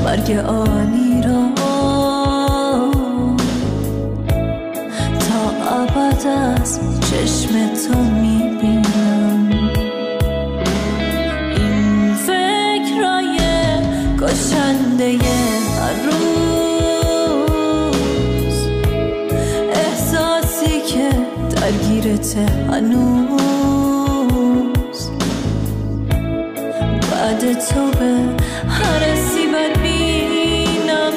مرگ عالی را تا ابد از چشم تو میبینم. این فکرای کشنده هر روز، احساسی که درگیرته هنوز، بعد تو به هر سیبت بینم.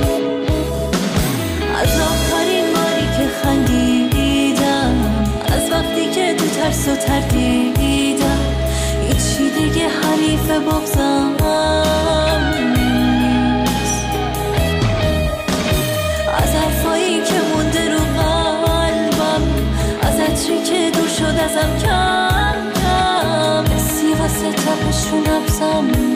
از آخرین باری که خندیدم، از وقتی که تو ترس و تردیدم، هیچی دیگه حریف بغضم نیست. از حرفایی که مونده رو قلبم، از عطری که دور شد ازم کم کم، حسی واسه تپش رو نبضم نیست.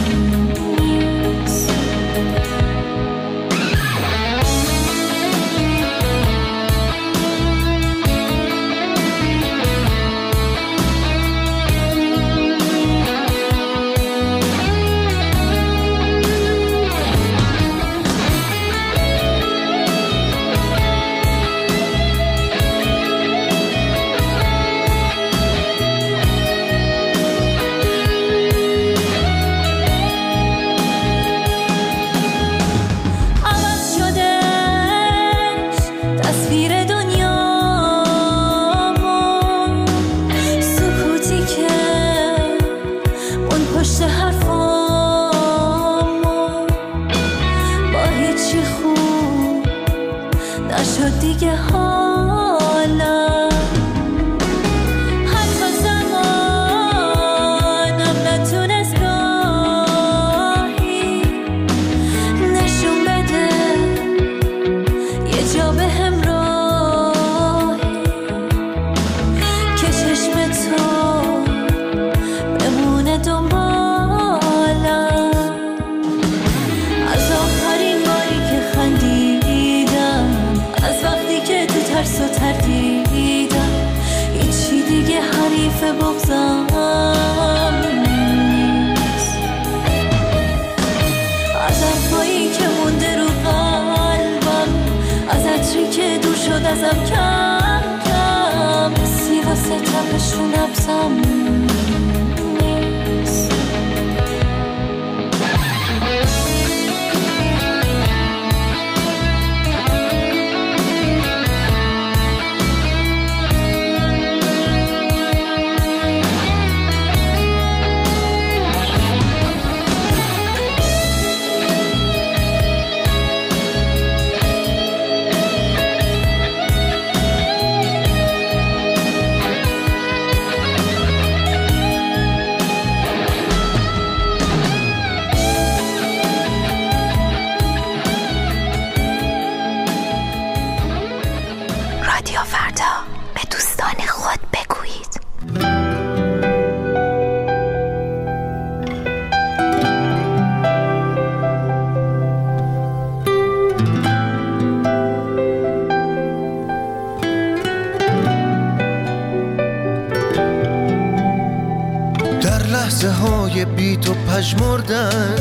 بی تو پژمردن،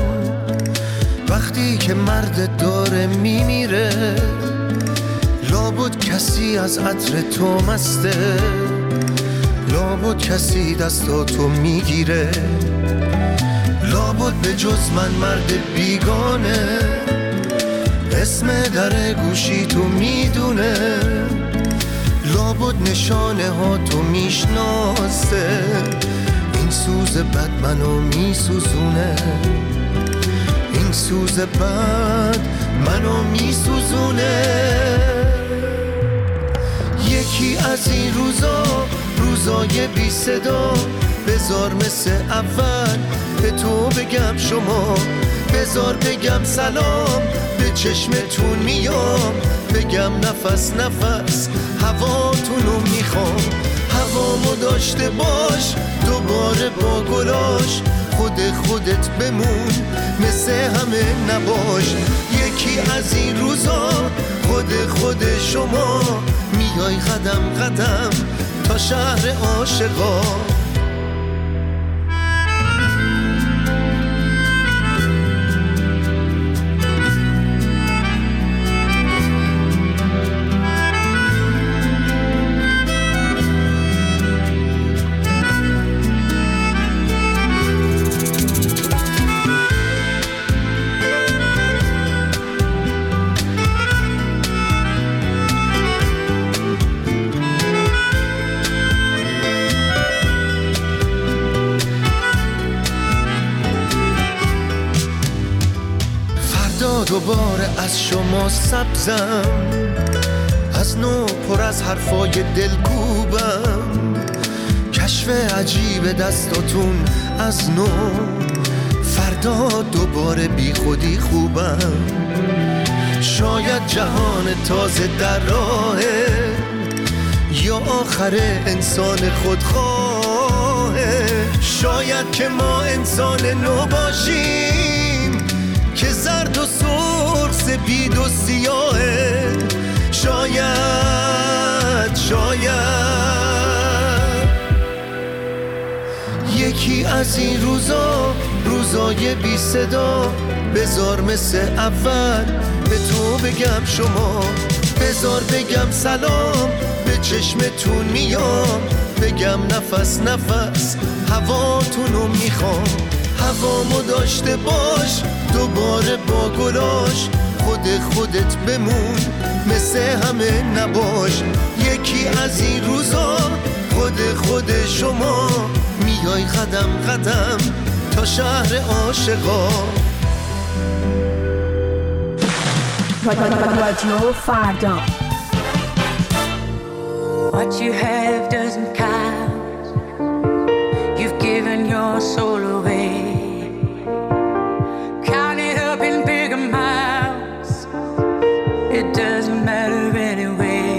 وقتی که مرد داره میمیره، لابد کسی از عطر تو مسته، لابد کسی دستاتو میگیره، لابد به جز من مرد بیگانه اسم در گوشی تو میدونه، لابد نشانه ها تو میشناسه، این سوز بد منو میسوزونه، این سوز بد منو میسوزونه. یکی از این روزای بی صدا، بذار مثل اول به تو بگم شما، بذار بگم سلام، به چشمتون میام، بگم نفس نفس هواتونو میخوام، هوامو داشته باش دوباره با گلاش، خودت بمون مثل همه نباش. یکی از این روزا خود شما، میای قدم قدم تا شهر عاشقا. فردا دوباره از شما سبزم، از نو پر از حرفای دلکوبم، کشف عجیب دستاتون از نو، فردا دوباره بی خودی خوبم. شاید جهان تازه در راهه، یا آخر انسان خودخواهه. شاید که ما انسان نو باشیم که زرد و سرخ، سپید و سیاهه. شاید یکی از این روزای بی صدا، بذار مثل اول به تو بگم شما، بذار بگم سلام، به چشمتون میام، بگم نفس نفس هواتونو میخوام. هوامو داشته باش دوباره با گلاش، خودت بمون مثل همه نباش. یکی از این روزا خود شما، میای قدم قدم تا شهر عاشقا. رادیو فردا. What you have doesn't count. You've given your soul away. Count it up in big amounts. It doesn't matter anyway.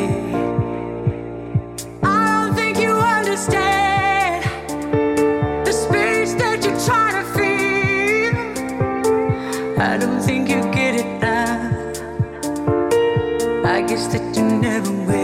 I don't think you understand the space that you're trying to feel. I don't think you get it now. I guess that you never will.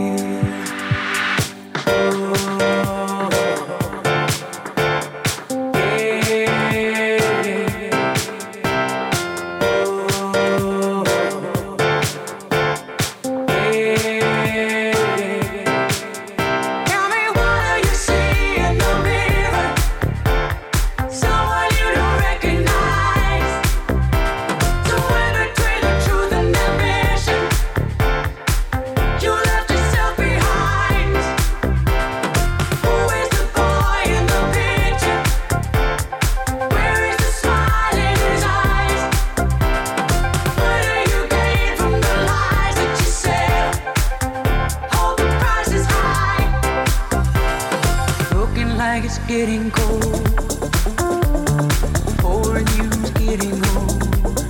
Getting cold, pouring you's getting old.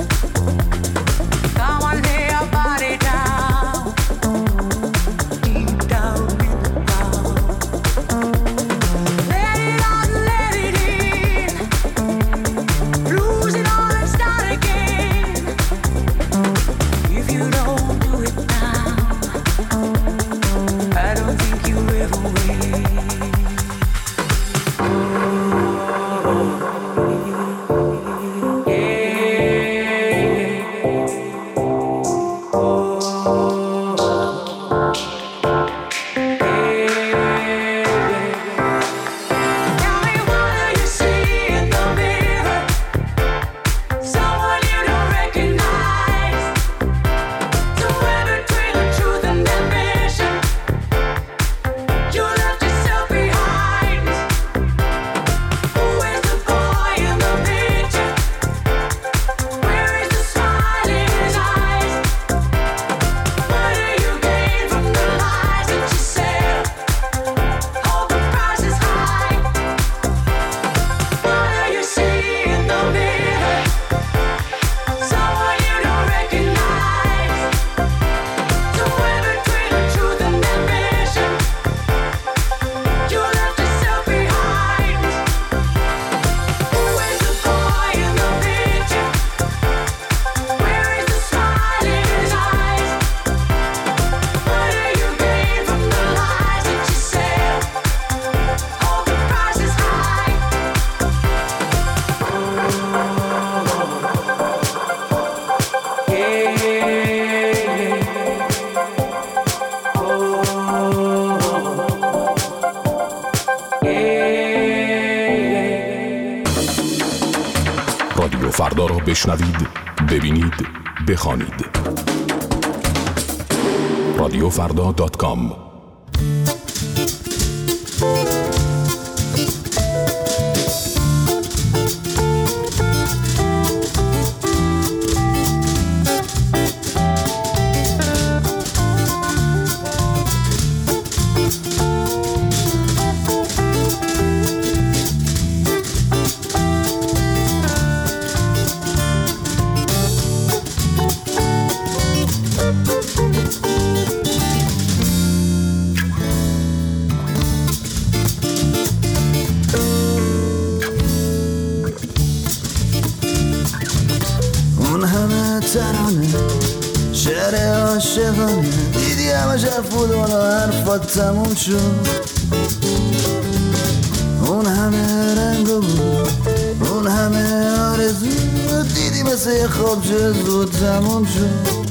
Come on, lay your body down, deep down in the ground. Let it out, let it in, lose it all and start again. If you don't do it now, I don't think you ever will. رادیو فردا را بشنوید، ببینید، بخوانید. رادیوفردا.com. اون همه ترانه شعر عاشقانه دیدی همه حرف بود و حرفات تموم شد اون همه رنگ بود اون همه آرزو دیدی مثل یه خواب چه زود تموم شد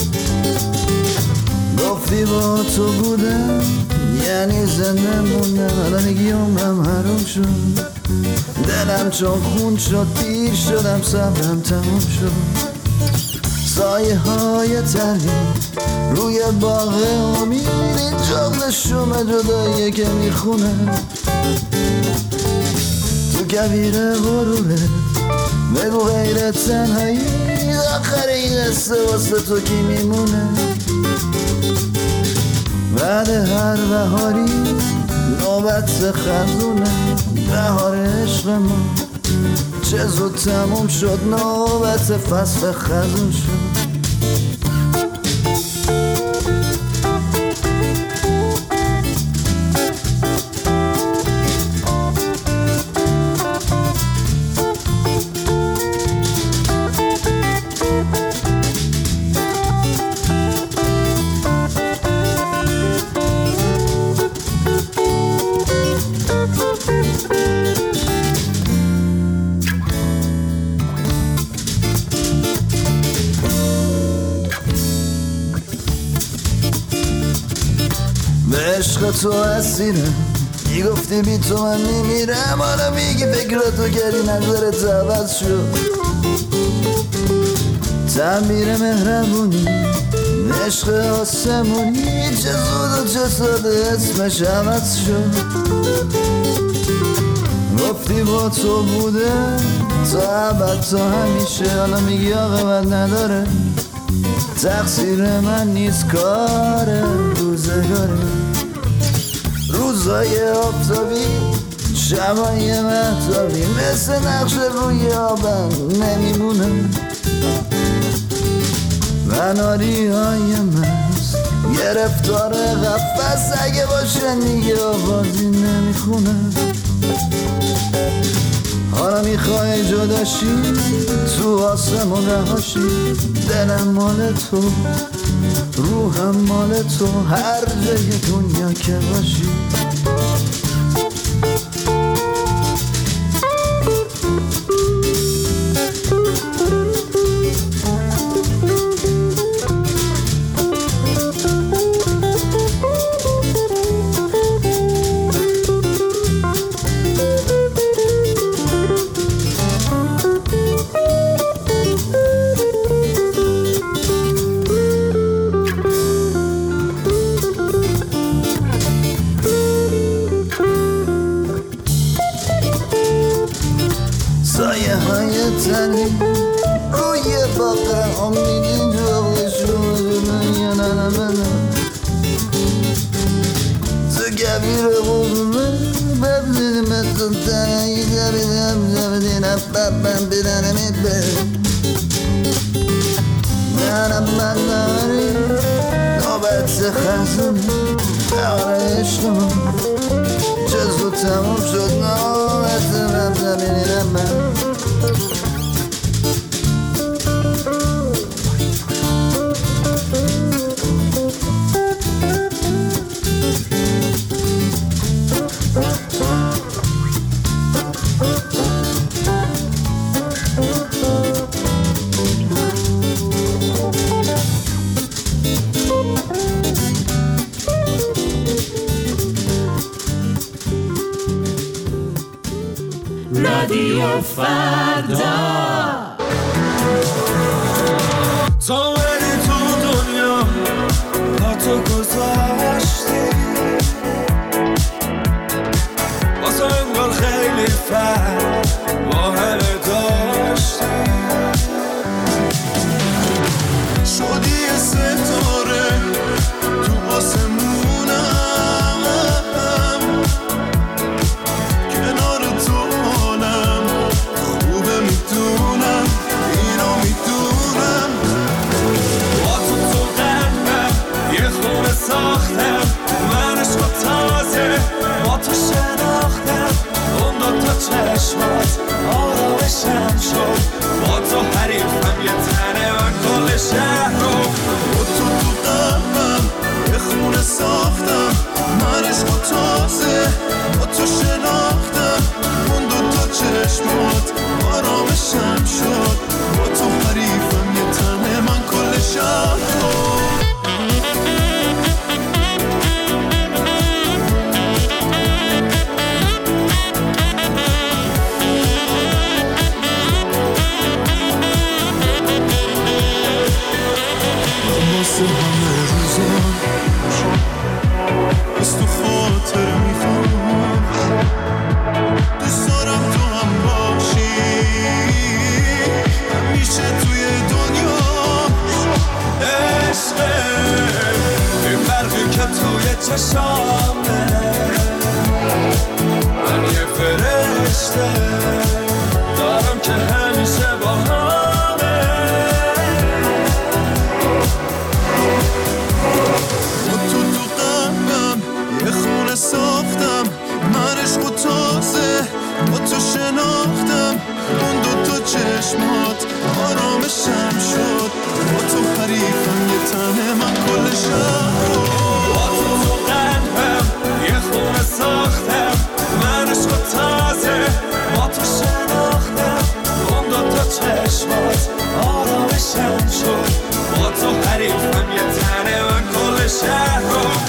گفتی با تو بودم یعنی زنده موندم الان میگی عمرم حروم شد دلم چون خون شد پیر شدم صبرم تموم شد سایه های تری روی باغ امید این جغل شوم جداییه که میخونه تو کویر غروره بگو غیر تنهایی آخر این قصه واسه تو کی میمونه بعد هر بهاری نوبت خزونه بهار عشق ما چه زود تموم شد نوبت فصل خزون شد عشق تو اسیرم میگفتی بی تو من میمیرم حالا میگی فکراتو کردی نظرت عوض شد تعمیر مهربونی عشق آسمونی چه زود و چه ساده اسمش عوض شد گفتی با تو بوده تا ابد تا همیشه حالا میگی عاقبت نداره تقصیر من نیست کار روزگاره روزای آفتابی شبای مهتابی مثل نقش روی آبم نمیمونم بناری های مست گرفتار قفص اگه باشه دیگه آوازی نمیخونم حالا میخوای جداشی تو آسمون رهاشی دلم مال تو روحم مال تو هر جای دنیا که باشی سایه های تنی روی باقر امیدی جوغشون دنیا ننمنه تو کبیر قرمه ببزید مثل تنهی دبیدم زبدین افبم بیدنمی بر منم من داری نوبت خزونه بهار عشق من چه زود تموم شد نوبت من زمینیم من رادیو فردا تو بری تو دنیا با تو گذاشتی واسه انگار خیلی فرق با همه داشتی شدی ستاره تو آسمونم کنار تو خوبه میدونم اینو میدونم با تو قلبم یه خونه ساختم چشامه من یه فرشته دارم که همیشه با همه با تو قلبم یه خونه ساختم من عشق و تازه با تو شناختم اون دوتا چشمات آرامشم شد با تو حریفم یه تنه من کل شهر با تو قلبم یه خونه ساختم من عشق و تازه با تو شناختم اون دوتا چشمات آرامشم شد با تو حریفم یه تنه من کل شهر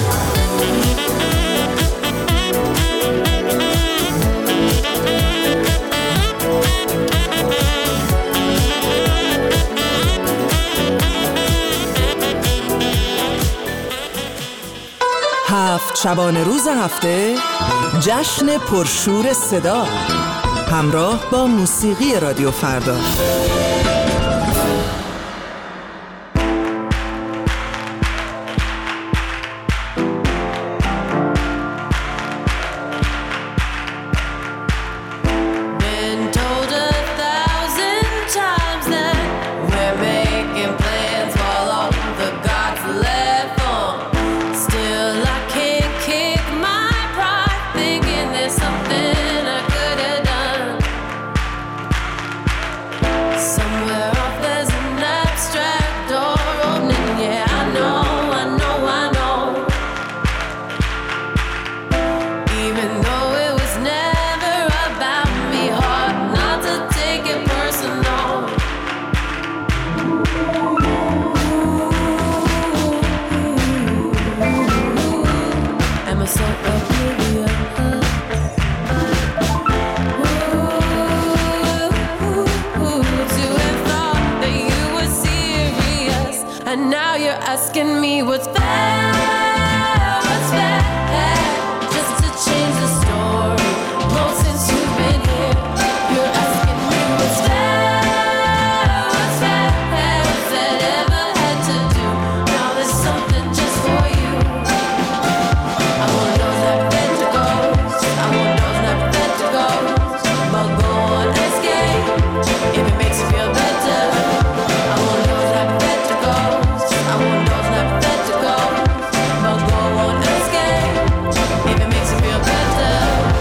هفت شبانه روز هفته جشن پرشور صدا همراه با موسیقی رادیو فردا. Asking me what's fair, just to change the story. Well, since you've been here, you're asking me what's fair, what's that ever had to do? Now there's something just for you. I want those that fed to go, I want those that fed to go, but go on escape if it makes you feel better. I want those that fed to go. I want those not fed to go, but go on escape if it makes you feel better.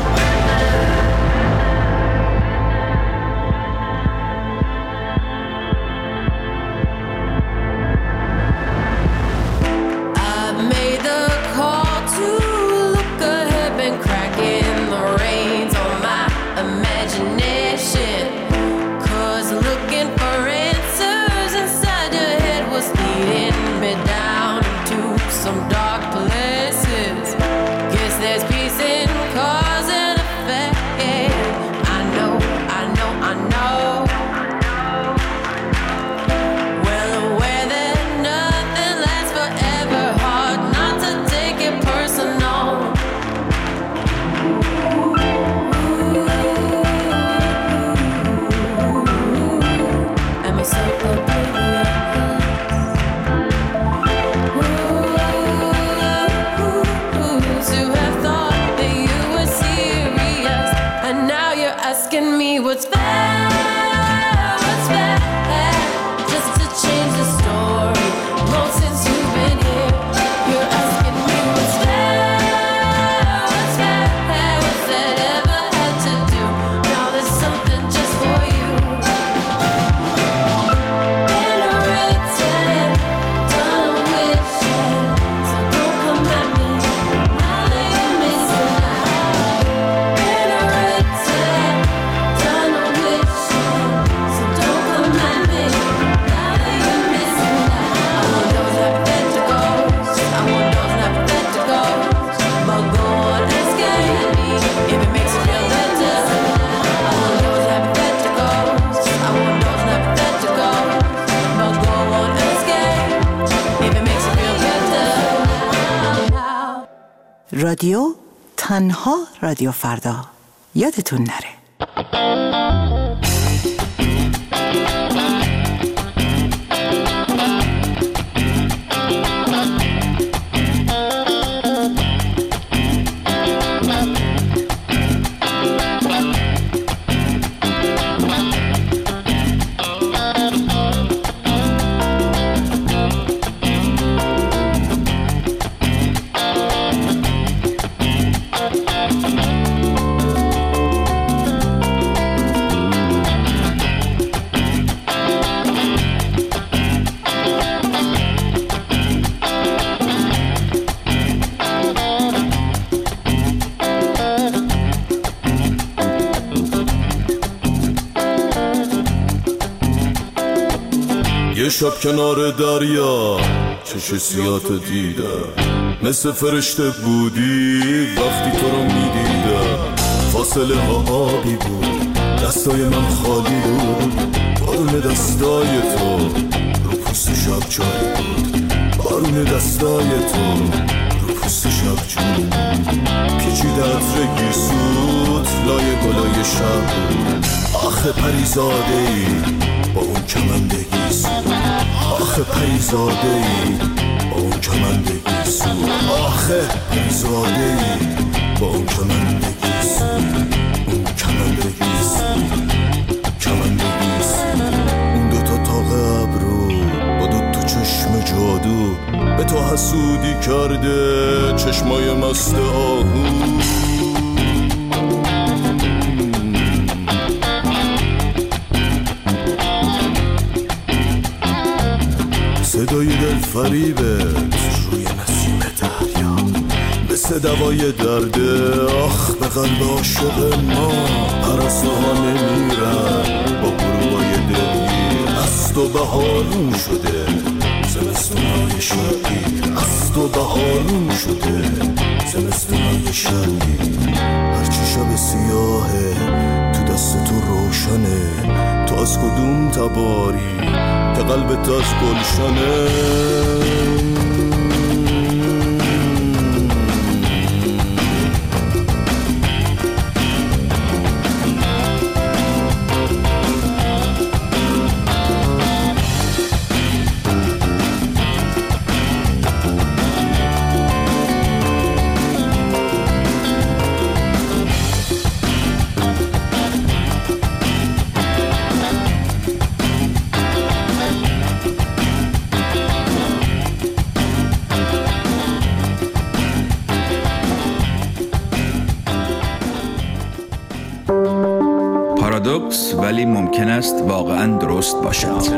I made the call to look ahead, been cracking the reins on my imagination, 'cause looking for answers inside your head was leading me down into some dark places. Guess there's peace in cause and effect. I know. Well aware that nothing lasts forever. Hard not to take it personal. Am I so oblivious? To have thought that you were serious, and now you're asking me what's fair, just to change the story. Well, since you've been here, you're asking me what's fair, what's that ever had to do? Now there's something just for you. Been written, done wishing, so don't come at me. رادیو تنها رادیو فردا، یادتون نره. یه شب کنار دریا چش سیات دیدم، مثل فرشته بودی وقتی تو رو میدیدم. فاصله ها آبی بود، دستای من خالی بود، بارون دستای تو رو پوست شب جاری بود، بارون دستای تو رو پوست شب جاری بود. پیچیده عطر گیسوت لای گلای شب بود. آخه پریزاده ای با اون کمند گیسو، آخه پریزاده ای با اون کمند گیسو، آخه پریزاده ای با اون کمند گیسو، اون کمند گیسو، کمند گیسو. اون دوتا تاق ابرو با دوتا چشم جادو به تو حسودی کرده، چشمای مست آهو. صدای دل فریبت روی نسیم دریا مثل دوای درده. آخ به قلب عاشق ما پرسته ها نمیرن با گروهای دلگیر. از تو بهارون شده زمستونای شرقی، از تو بهارون شده زمستونای شرقی. هرچی شب سیاهه تو دست تو روشنه، تو از کدوم تباری که قلبت از گلشنه. پارادوکس ولی ممکن است واقعاً درست باشد.